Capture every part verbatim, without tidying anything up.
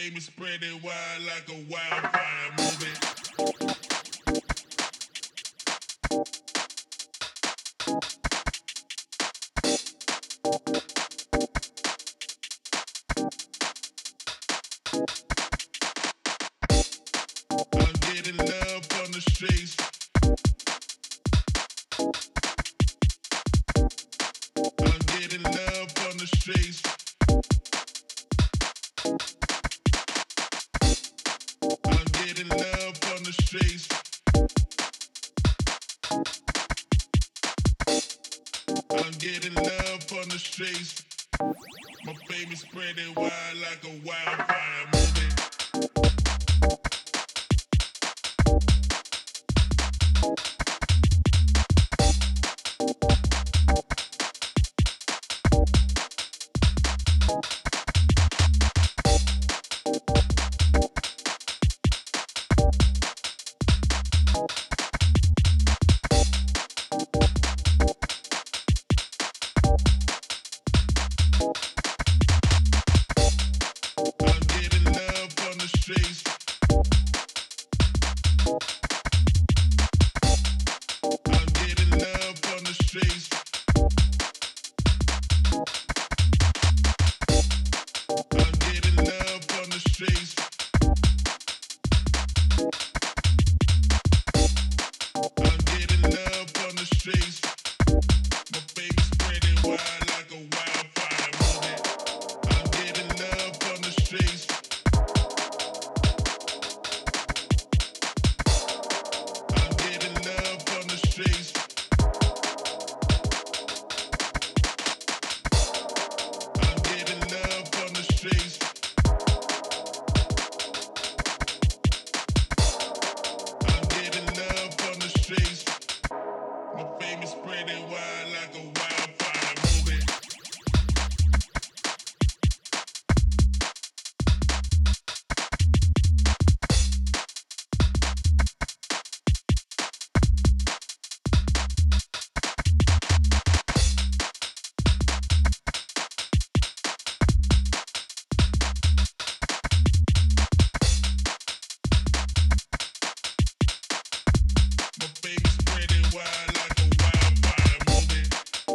fame is spreading wide like a wildfire moving. I'm getting love from the streets. I'm getting love from the streets. I'm getting love from the streets. I'm getting love from the streets. My fame is spreading wide like a wildfire moving. Streets. I'm getting love from the streets. I'm getting love from the streets. I'm getting love from the streets. My fame is spreading wide like a wildfire moving. I'm getting love from the streets. Streets. I'm getting love from the streets. I'm getting love from the streets. My fame is spreading wide like a wildfire moving. My fame is spreading wide like a wildfire moving.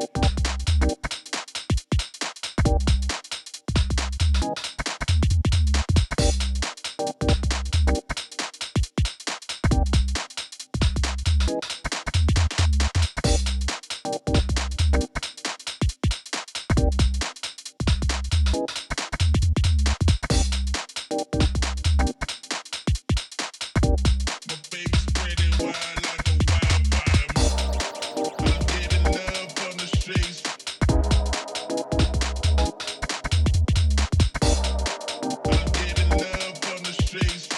My fame is spreading wide like a wildfire moving. I'm getting love from the streets. I'm getting love from the streets.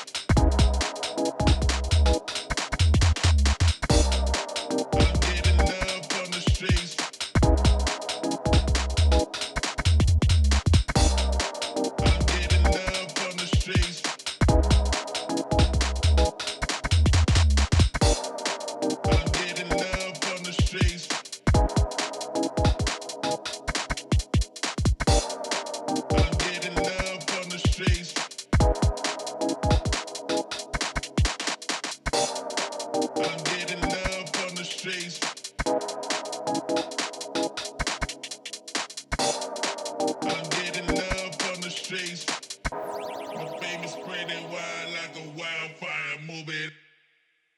I'm getting love from the streets. I'm getting love from the streets. I'm getting love from the streets. I'm getting love from the streets. I'm getting love from the streets. I'm getting love from the streets. My fame is spreading wide like a wildfire moving.